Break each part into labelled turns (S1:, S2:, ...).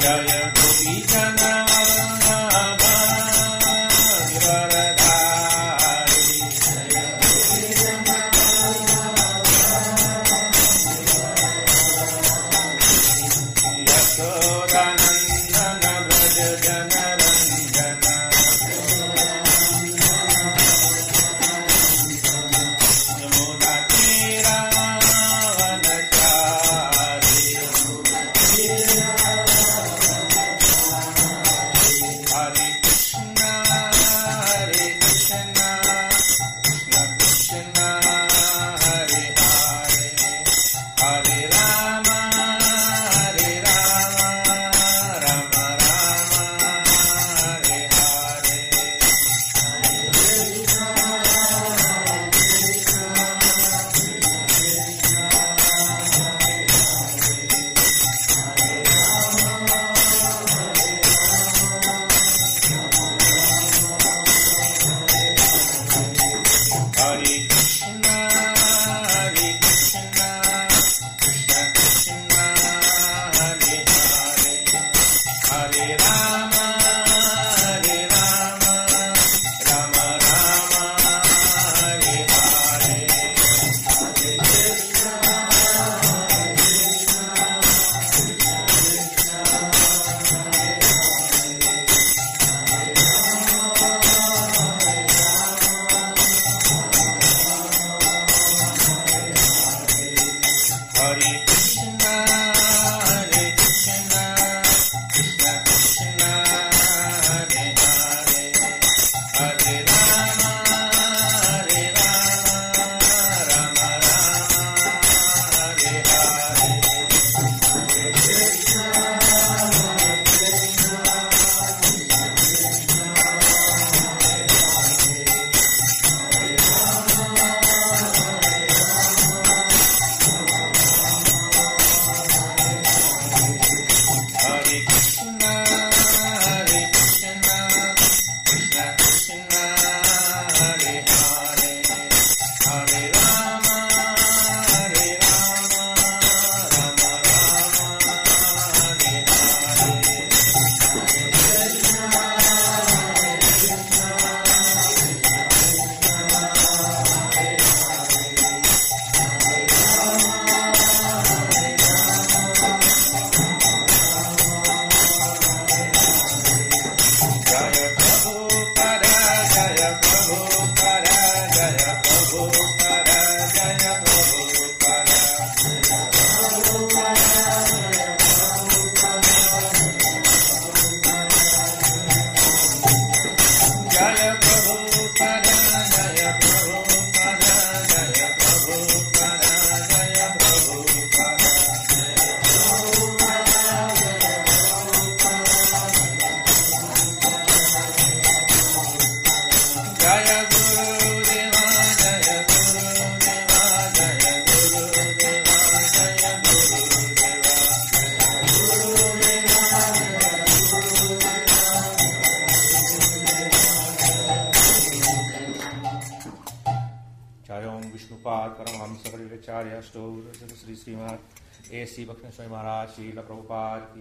S1: Shri Shrimad A.C. भक्ति स्वामी महाराज श्रील प्रभुपाद की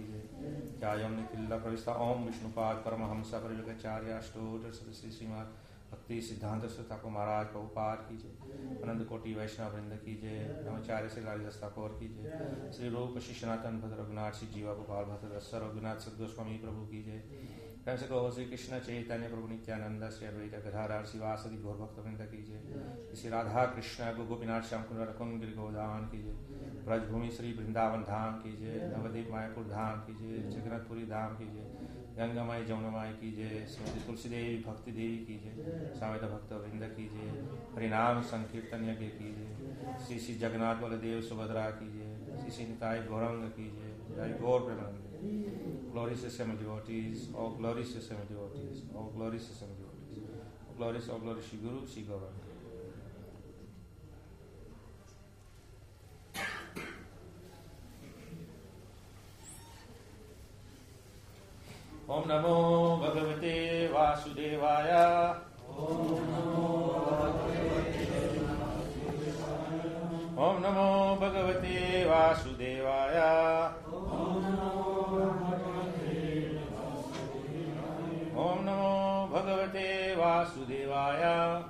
S1: जय। निखिल प्रविष्टा ओम विष्णुपाद परमहंस परिलोकाचार्य अष्टोत्तर श्री श्रीमद भक्ति सिद्धांत ठाकुर महाराज प्रभुपाद की जय। अनंत कोटि वैष्णव वृंद की जय। ब्रह्मचार्य से लालिदास ठाकुर की जय। श्री रूप शिष्यनाथन भद्र रघुनाथ श्री जीवा गोपाल भद्र रघुनाथ सदगोस्वामी प्रभु की जय। प्रेम से कहो श्री कृष्ण चैतन्य प्रभु नित्यानंद श्री अद्वैत गदाधर श्रीवासदि गौर भक्त वृंद की जय। श्री राधा कृष्ण गोपीनाथ श्याम कुंड रकुंड गिरि गोदान की जय। ब्रजभूमि श्री वृंदावन धाम की जय। नवदीप मायापुर धाम की जय। जगन्नाथपुरी धाम की जय। गंगामाई जमुनामाई की जय। श्रीमती तुलसी देवी भक्ति देवी की जय। सावेद भक्त वृंद की जय। हरिनाम संकीर्तन यज्ञ की जय। श्री श्री जगन्नाथ बलदेव सुभद्रा की जय। श्री श्री निताई गौरंग की जय। जय गौर Premanand. Glory system of devotees, all glory system of devotees, all glory system of devotees, all glory Shri Guru, Shri Gauranga. Om Namo Bhagavate Vasudevaya. Om Namo Bhagavate Vasudevaya. Om Namo Bhagavate Vasudevaya.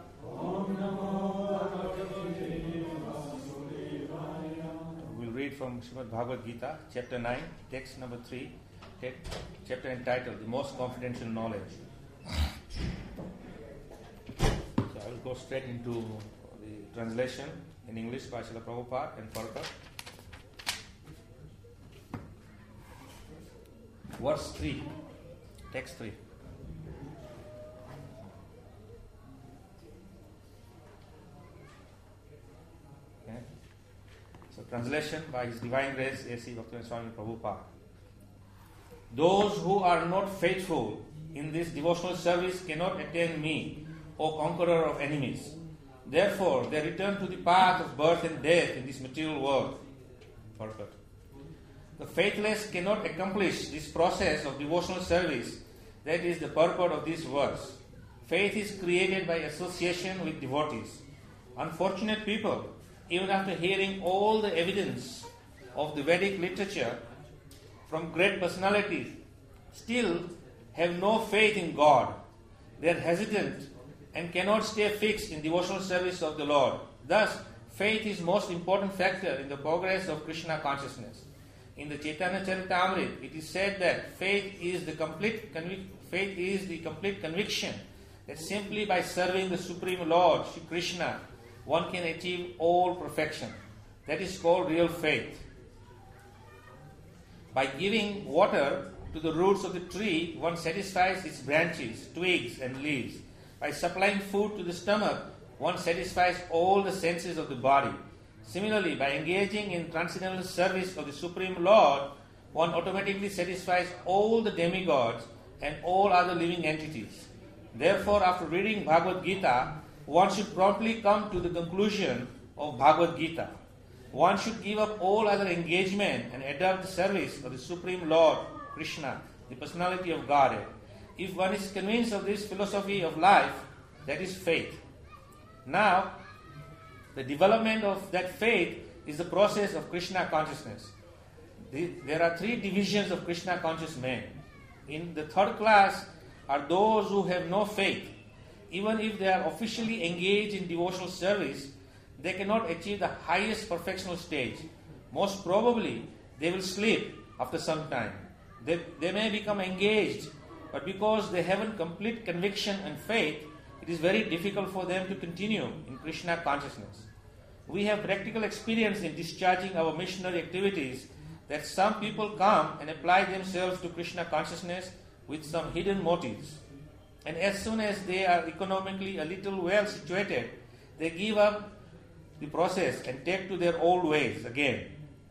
S1: We'll read from Srimad Bhagavad Gita, chapter 9, text number 3, chapter entitled The Most Confidential Knowledge. So I will go straight into the translation in English by Srila Prabhupada and further. Verse 3, text 3. Okay. So translation by His Divine Grace A.C. Bhaktivinoda Swami Prabhupada. Those who are not faithful in this devotional service cannot attain me, O conqueror of enemies. Therefore, they return to the path of birth and death in this material world. Purport. The faithless cannot accomplish this process of devotional service. That is the purport of this verse. Faith is created by association with devotees. Unfortunate people, even after hearing all the evidence of the Vedic literature from great personalities, still have no faith in God. They are hesitant and cannot stay fixed in devotional service of the Lord. Thus, faith is most important factor in the progress of Krishna consciousness. In the Chaitanya Charitamrita, it is said that faith is the complete conviction that simply by serving the Supreme Lord, Shri Krishna, one can achieve all perfection. That is called real faith. By giving water to the roots of the tree, one satisfies its branches, twigs and leaves. By supplying food to the stomach, one satisfies all the senses of the body. Similarly, by engaging in transcendental service of the Supreme Lord, one automatically satisfies all the demigods and all other living entities. Therefore, after reading Bhagavad Gita, one should promptly come to the conclusion of Bhagavad Gita. One should give up all other engagement and adopt the service of the Supreme Lord, Krishna, the personality of Godhead. If one is convinced of this philosophy of life, that is faith. Now, the development of that faith is the process of Krishna consciousness. There are three divisions of Krishna conscious men. In the third class are those who have no faith. Even if they are officially engaged in devotional service, they cannot achieve the highest perfectional stage. Most probably, they will sleep after some time. They may become engaged, but because they haven't complete conviction and faith, it is very difficult for them to continue in Krishna consciousness. We have practical experience in discharging our missionary activities that some people come and apply themselves to Krishna consciousness with some hidden motives. And as soon as they are economically a little well situated, they give up the process and take to their old ways again.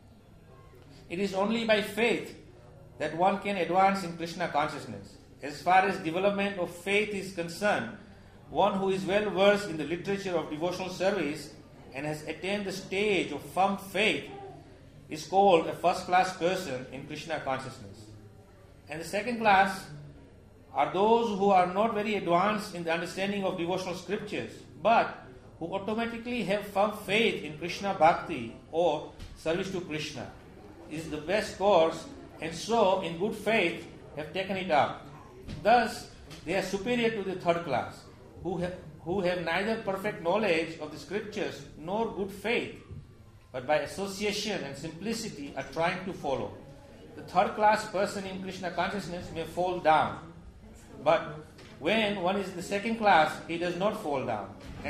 S1: It is only by faith that one can advance in Krishna consciousness. As far as development of faith is concerned, one who is well versed in the literature of devotional service and has attained the stage of firm faith is called a first-class person in Krishna consciousness. And the second class are those who are not very advanced in the understanding of devotional scriptures, but who automatically have firm faith in Krishna Bhakti or service to Krishna. It is the best course, and so in good faith have taken it up. Thus, they are superior to the third class, who have neither perfect knowledge of the scriptures nor good faith, but by association and simplicity are trying to follow. The third class person in Krishna consciousness may fall down, but when one is in the second class, he does not fall down.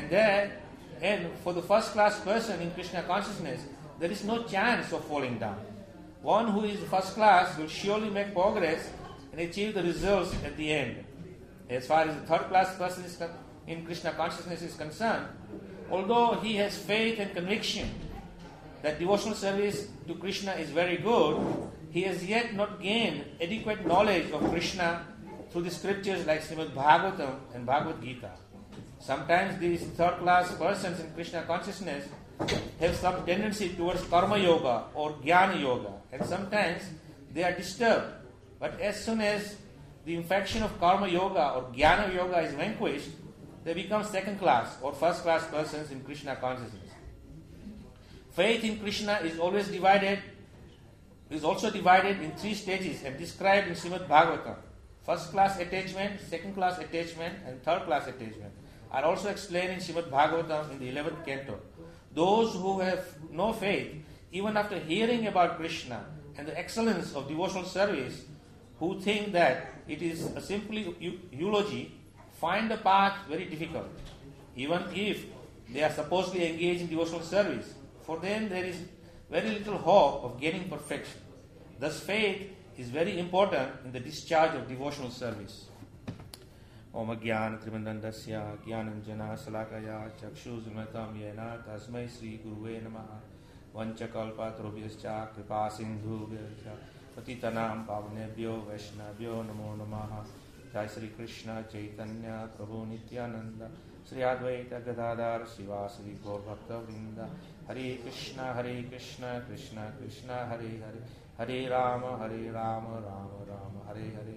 S1: And for the first class person in Krishna consciousness, there is no chance of falling down. One who is first class will surely make progress and achieve the results at the end. As far as the third class person in Krishna consciousness is concerned, although he has faith and conviction that devotional service to Krishna is very good, he has yet not gained adequate knowledge of Krishna through the scriptures like Srimad Bhagavatam and Bhagavad Gita. Sometimes these third class persons in Krishna consciousness have some tendency towards karma yoga or jnana yoga, and sometimes they are disturbed. But as soon as the infection of karma yoga or jnana yoga is vanquished, they become second class or first class persons in Krishna consciousness. Faith in Krishna is also divided in three stages and described in Srimad Bhagavatam. First class attachment, second class attachment, and third class attachment are also explained in Srimad Bhagavatam in the 11th canto. Those who have no faith, even after hearing about Krishna and the excellence of devotional service, who think that it is a simply eulogy, find the path very difficult, even if they are supposedly engaged in devotional service. For them there is very little hope of gaining perfection. Thus faith is very important in the discharge of devotional service. Om Jnana Tribandandasya Jnananjana Salakaya Chakshuzunmatam Yena Tasmai Sri Guruve Namaha Vanchakalpatarubhyascha Kripa Sindhubhyascha Patitanam Pavanebhyo Vaishnavyo Namo Namaha. Jai Sri Krishna Chaitanya Prabhu Nityananda Sri Advaita Gadadhar Srivasadi Gaur Bhakta Vrinda. Hare Krishna Krishna Krishna Hare Hare Hare Rama Rama Rama Hare Hare.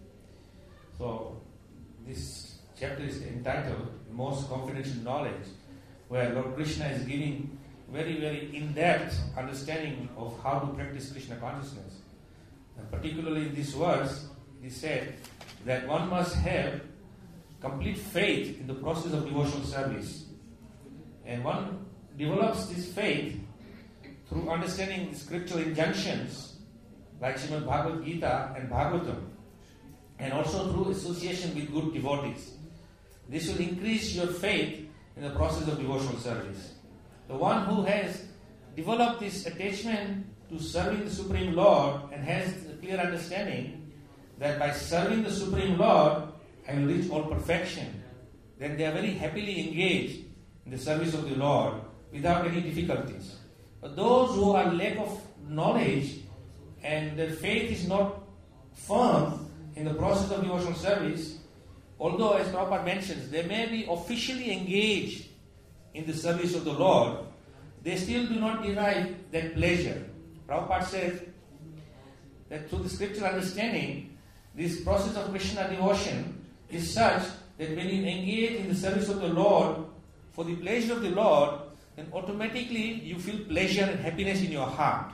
S1: So this chapter is entitled Most Confidential Knowledge, where Lord Krishna is giving very, very in-depth understanding of how to practice Krishna consciousness. And particularly in this verse, he said that one must have complete faith in the process of devotional service. And one develops this faith through understanding the scriptural injunctions like Srimad Bhagavad Gita and Bhagavatam, and also through association with good devotees. This will increase your faith in the process of devotional service. The one who has developed this attachment to serving the Supreme Lord and has a clear understanding that by serving the Supreme Lord I will reach all perfection, then they are very happily engaged in the service of the Lord without any difficulties. But those who are lack of knowledge and their faith is not firm in the process of devotional service, although as Prabhupada mentions, they may be officially engaged in the service of the Lord, they still do not derive that pleasure. Prabhupada says that through the scriptural understanding, this process of Krishna devotion is such that when you engage in the service of the Lord for the pleasure of the Lord, then automatically you feel pleasure and happiness in your heart.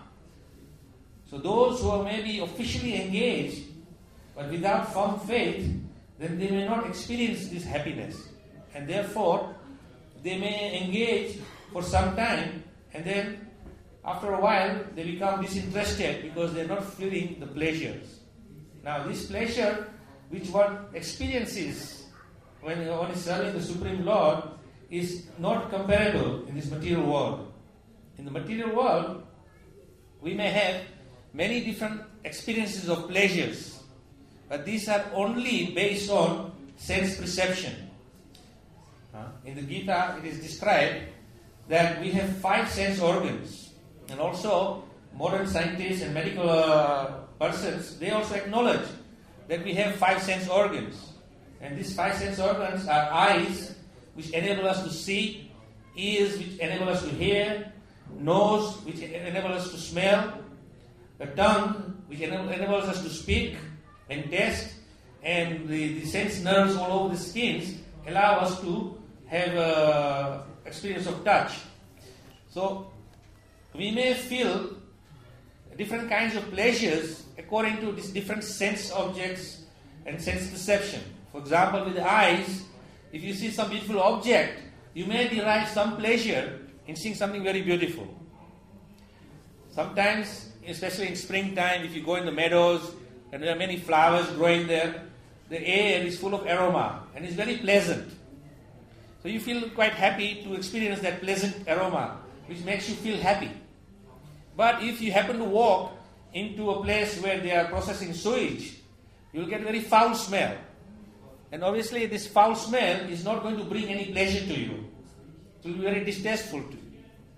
S1: So those who are maybe officially engaged but without firm faith, then they may not experience this happiness. And therefore, they may engage for some time and then after a while they become disinterested because they are not feeling the pleasures. Now this pleasure which one experiences when one is serving the Supreme Lord is not comparable in this material world. In the material world, we may have many different experiences of pleasures, but these are only based on sense perception. In the Gita, it is described that we have 5 sense organs, and also modern scientists and medical persons, they also acknowledge that we have 5 sense organs. And these 5 sense organs are eyes, which enable us to see, ears, which enable us to hear, nose, which enable us to smell, the tongue, which enables us to speak and taste, and the sense nerves all over the skins allow us to have experience of touch. So we may feel different kinds of pleasures according to these different sense objects and sense perception. For example, with the eyes, if you see some beautiful object, you may derive some pleasure in seeing something very beautiful. Sometimes, especially in springtime, if you go in the meadows and there are many flowers growing there, the air is full of aroma and it's very pleasant. So you feel quite happy to experience that pleasant aroma, which makes you feel happy. But if you happen to walk into a place where they are processing sewage, you will get a very foul smell. And obviously this foul smell is not going to bring any pleasure to you. It will be very distasteful to you.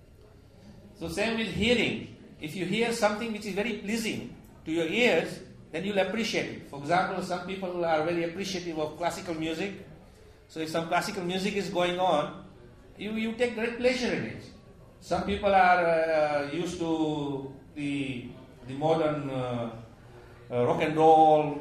S1: So same with hearing. If you hear something which is very pleasing to your ears, then you'll appreciate it. For example, some people are very appreciative of classical music. So if some classical music is going on, you take great pleasure in it. Some people are used to the modern rock and roll,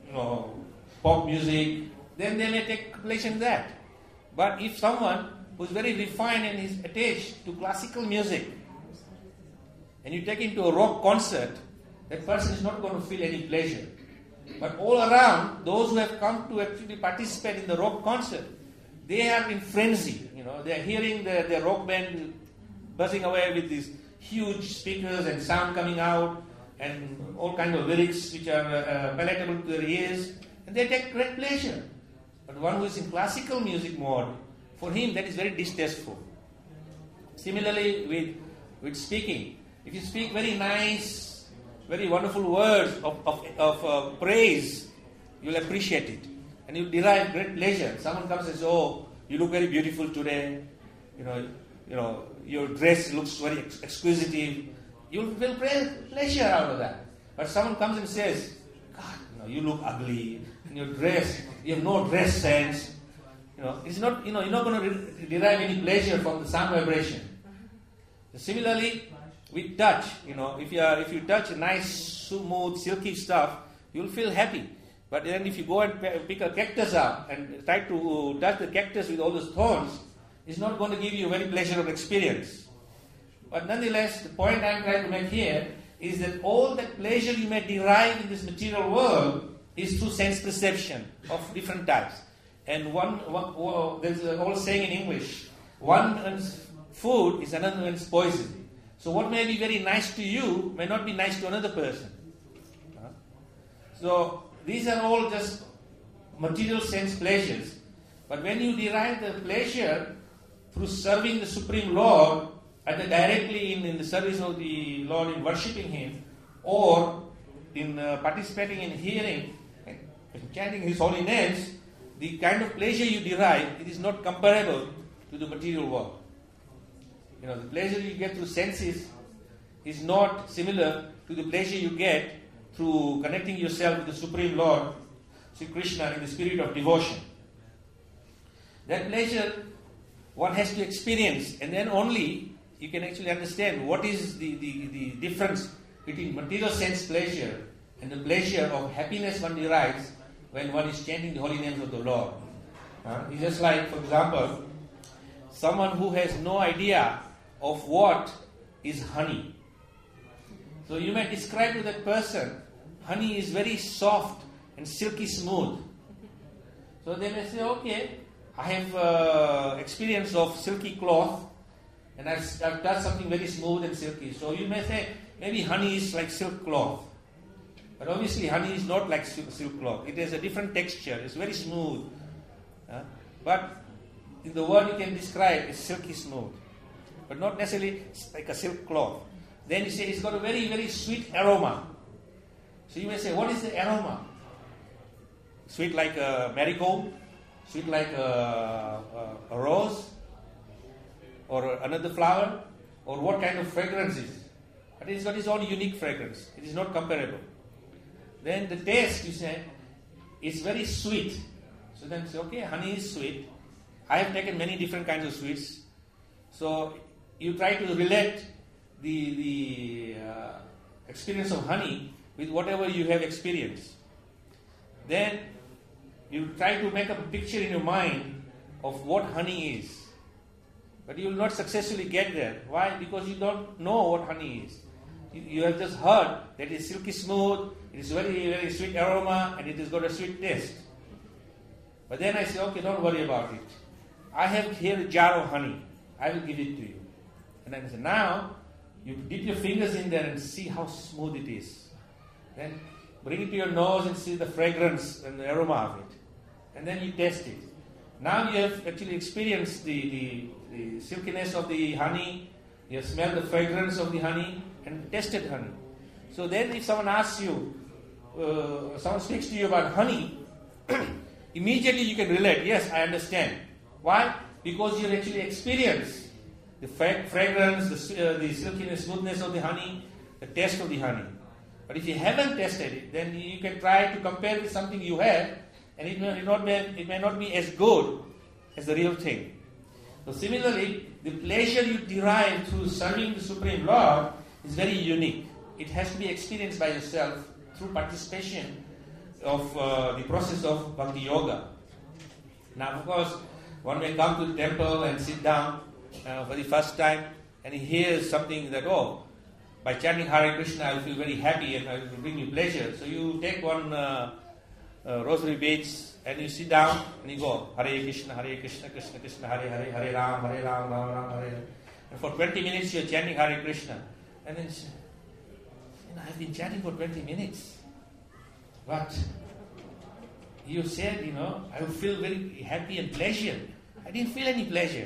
S1: pop music. Then they may take pleasure in that. But if someone who is very refined and is attached to classical music, and you take him to a rock concert, that person is not going to feel any pleasure. But all around, those who have come to actually participate in the rock concert, they are in frenzy. They are hearing the rock band buzzing away with these huge speakers and sound coming out and all kinds of lyrics which are palatable to their ears, and they take great pleasure. But one who is in classical music mode, for him that is very distasteful. Similarly with speaking, if you speak very nice, very wonderful words of praise, you'll appreciate it and you'll derive great pleasure. Someone comes and says, "Oh, you look very beautiful today. Your dress looks very exquisite." You'll feel pleasure out of that. But someone comes and says, "God, you look ugly. In your dress, you have no dress sense." It's not. You're not going to derive any pleasure from the sound vibration. Similarly, with touch, if you touch nice, smooth, silky stuff, you'll feel happy. But then if you go and pick a cactus up and try to touch the cactus with all those thorns, it's not going to give you a very pleasurable experience. But nonetheless, the point I'm trying to make here is that all that pleasure you may derive in this material world is through sense perception of different types. And there's an old saying in English, one man's food is another man's poison. So what may be very nice to you may not be nice to another person. So these are all just material sense pleasures. But when you derive the pleasure through serving the Supreme Lord, either directly in the service of the Lord in worshipping Him, or in participating in hearing and chanting His holy names, the kind of pleasure you derive, it is not comparable to the material world. The pleasure you get through senses is not similar to the pleasure you get through connecting yourself with the Supreme Lord, Sri Krishna, in the spirit of devotion. That pleasure one has to experience, and then only you can actually understand what is the difference between material sense pleasure and the pleasure of happiness one derives when one is chanting the holy names of the Lord. It's just like, for example, someone who has no idea of what is honey. So you may describe to that person, honey is very soft and silky smooth. So they may say, "Okay, I have experience of silky cloth, and I've touched something very smooth and silky." So you may say, maybe honey is like silk cloth. But obviously honey is not like silk cloth. It has a different texture. It's very smooth. But in the word you can describe it's silky smooth. But not necessarily like a silk cloth. Then you say it's got a very, very sweet aroma. So you may say, what is the aroma? Sweet like a marigold? Sweet like a rose? Or another flower? Or what kind of fragrance is it? But it's got its own unique fragrance. It is not comparable. Then the taste, you say, is very sweet. So then you say, okay, honey is sweet. I have taken many different kinds of sweets. So you try to relate the experience of honey with whatever you have experienced. Then you try to make a picture in your mind of what honey is. But you will not successfully get there. Why? Because you don't know what honey is. You have just heard that it is silky smooth, it is very, very sweet aroma, and it has got a sweet taste. But then I say, okay, don't worry about it. I have here a jar of honey. I will give it to you. And then I say, now you dip your fingers in there and see how smooth it is. Then bring it to your nose and see the fragrance and the aroma of it. And then you taste it. Now you have actually experienced the silkiness of the honey, you have smelled the fragrance of the honey and tasted honey. So then if someone asks you, someone speaks to you about honey, immediately you can relate, yes, I understand. Why? Because you actually experienced the fragrance, the silkiness, smoothness of the honey, the taste of the honey. But if you haven't tasted it, then you can try to compare it with something you have, and it may not be as good as the real thing. So similarly, the pleasure you derive through serving the Supreme Lord is very unique. It has to be experienced by yourself through participation of the process of Bhakti Yoga. Now, of course, one may come to the temple and sit down for the first time, and he hears something that, by chanting Hare Krishna, I will feel very happy and I will bring you pleasure. So you take one rosary beads, and you sit down and you go Hare Krishna, Krishna Krishna, Hare Hare, Hare Ram, Ram Ram, Hare Hare. And for 20 minutes you're chanting Hare Krishna. And then I've been chanting for 20 minutes. But you said, I would feel very happy and pleasure. I didn't feel any pleasure.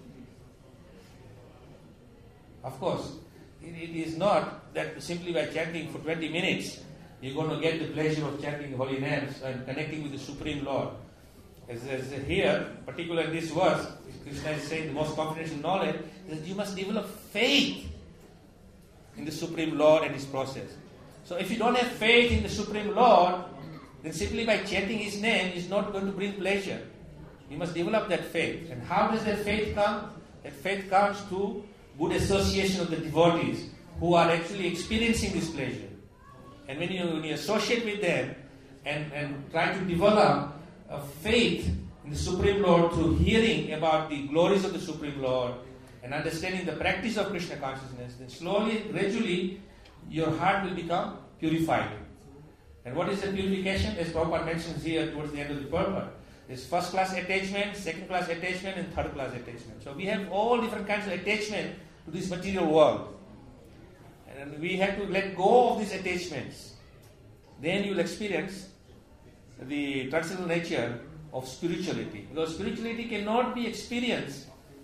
S1: Of course, it is not that simply by chanting for 20 minutes you're going to get the pleasure of chanting holy names and connecting with the Supreme Lord. As here, particularly in this verse, Krishna is saying the most confidential knowledge is that you must develop faith in the Supreme Lord and His process. So if you don't have faith in the Supreme Lord, then simply by chanting His name is not going to bring pleasure. You must develop that faith. And how does that faith come? That faith comes through good association of the devotees who are actually experiencing this pleasure. And when you associate with them and try to develop a faith in the Supreme Lord through hearing about the glories of the Supreme Lord and understanding the practice of Krishna consciousness, then slowly, gradually, your heart will become purified. And what is the purification? As Prabhupada mentions here towards the end of the purport, there's first class attachment, second class attachment, and third class attachment. So we have all different kinds of attachment to this material world. And we have to let go of these attachments. Then you will experience the transcendental nature of spirituality. Because spirituality cannot be experienced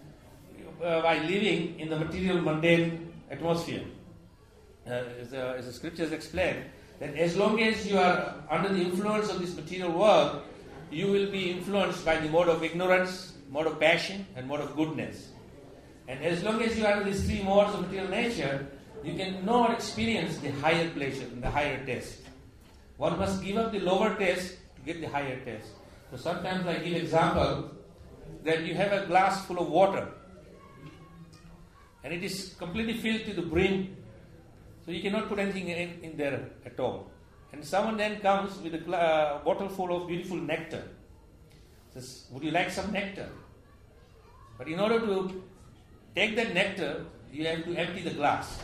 S1: by living in the material mundane atmosphere. As the scriptures explain, that as long as you are under the influence of this material world, you will be influenced by the mode of ignorance, mode of passion, and mode of goodness. And as long as you are in these three modes of material nature, you cannot experience the higher pleasure and the higher taste. One must give up the lower taste to get the higher taste. So sometimes I give example that you have a glass full of water and it is completely filled to the brim, so you cannot put anything in there at all. And someone then comes with a bottle full of beautiful nectar. Says, would you like some nectar? But in order to take that nectar, you have to empty the glass.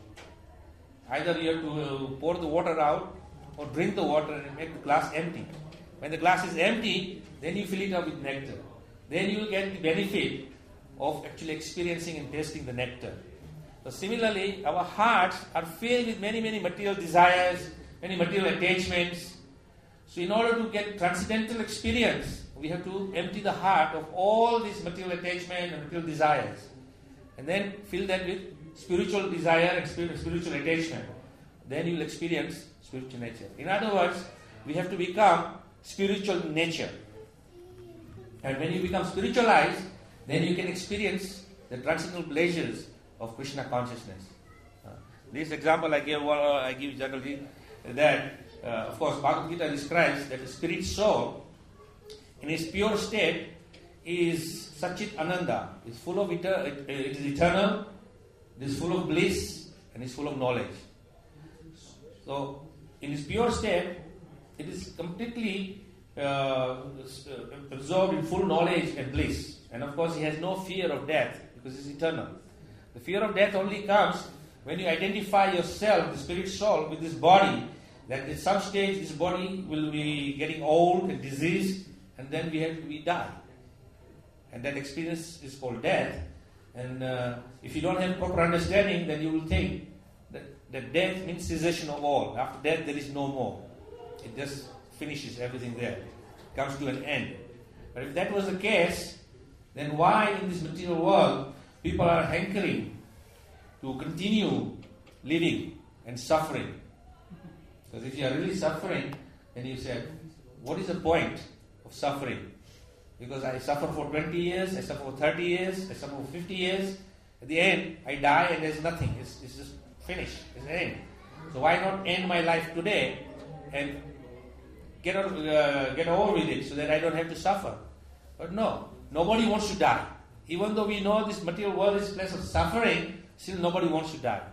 S1: Either you have to pour the water out or drink the water and make the glass empty. When the glass is empty, then you fill it up with nectar. Then you will get the benefit of actually experiencing and tasting the nectar. So similarly, our hearts are filled with many, many material desires, many material attachments. So in order to get transcendental experience, we have to empty the heart of all these material attachment and material desires. And then fill that with spiritual desire and spiritual attachment. Then you will experience spiritual nature. In other words, we have to become spiritual nature. And when you become spiritualized, then you can experience the transcendental pleasures of Krishna consciousness. This example I give generally that, of course, Bhagavad Gita describes that the spirit soul, in its pure state, is Satchit Ananda. It's full of it is eternal, it is full of bliss, and it's full of knowledge. So, in its pure state, it is completely absorbed in full knowledge and bliss. And of course, he has no fear of death because it's eternal. The fear of death only comes when you identify yourself, the spirit soul, with this body, that at some stage this body will be getting old and diseased, and then we die. And that experience is called death. And if you don't have proper understanding, then you will think that death means cessation of all. After death, there is no more. It just finishes everything there. It comes to an end. But if that was the case, then why in this material world people are hankering to continue living and suffering? Because if you are really suffering, then you say, what is the point of suffering? Because I suffer for 20 years, I suffer for 30 years, I suffer for 50 years. At the end, I die and there's nothing. It's just finished. It's the end. So why not end my life today and get over with it so that I don't have to suffer? But no, nobody wants to die. Even though we know this material world is a place of suffering, still nobody wants to die.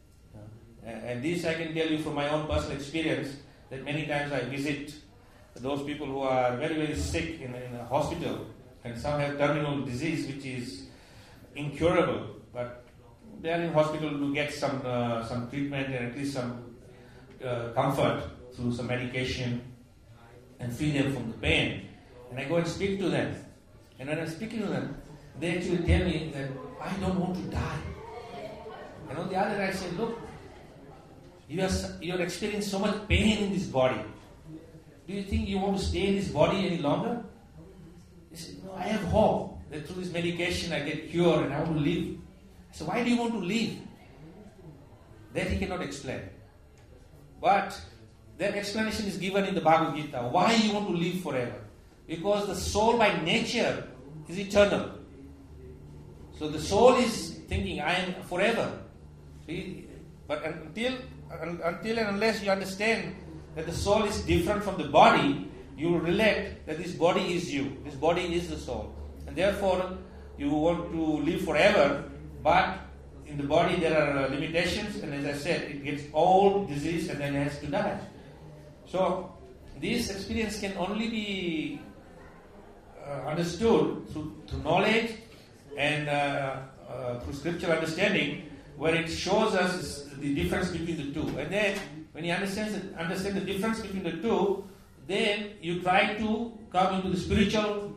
S1: And this I can tell you from my own personal experience, that many times I visit those people who are very, very sick in a hospital, and some have terminal disease which is incurable, but they are in hospital to get some treatment and at least some comfort through some medication. and free them from the pain. And I go and speak to them. And when I'm speaking to them, they actually tell me that I don't want to die. And on the other hand, I say, look, you are experiencing so much pain in this body. Do you think you want to stay in this body any longer? He said, no, I have hope that through this medication I get cured and I want to live. I said, why do you want to live? That he cannot explain. But that explanation is given in the Bhagavad Gita. Why you want to live forever? Because the soul by nature is eternal. So the soul is thinking, I am forever. See? But until and unless you understand that the soul is different from the body, you will relate that this body is you. This body is the soul. And therefore, you want to live forever, but in the body there are limitations, and as I said, it gets old, disease, and then it has to die. So, this experience can only be understood through knowledge and through scriptural understanding, where it shows us the difference between the two. And then, when you understand the difference between the two, then you try to come into the spiritual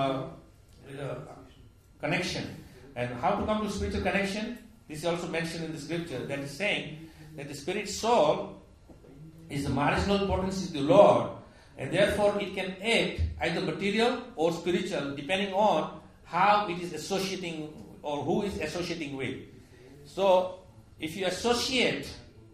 S1: connection. And how to come to spiritual connection? This is also mentioned in the scripture, that is saying that the spirit soul is the marginal potency of the Lord, and therefore it can act either material or spiritual depending on how it is associating or who is associating with. So, if you associate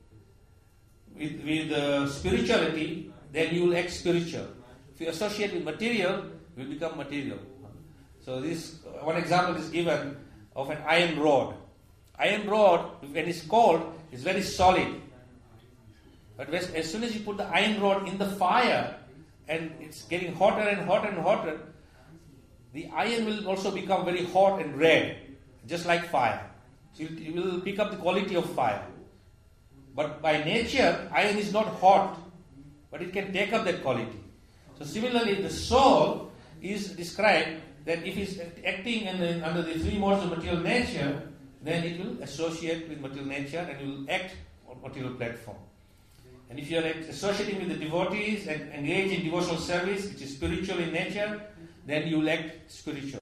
S1: with spirituality, then you will act spiritual. If you associate with material, you will become material. So this one example is given of an iron rod. Iron rod, when it's cold, is very solid. But as soon as you put the iron rod in the fire, and it's getting hotter and hotter and hotter, the iron will also become very hot and red, just like fire. So you will pick up the quality of fire. But by nature, iron is not hot, but it can take up that quality. So similarly, the soul is described that if it's acting under the three modes of material nature, then it will associate with material nature and it will act on material platform. And if you are associating with the devotees and engage in devotional service, which is spiritual in nature, then you will act spiritual.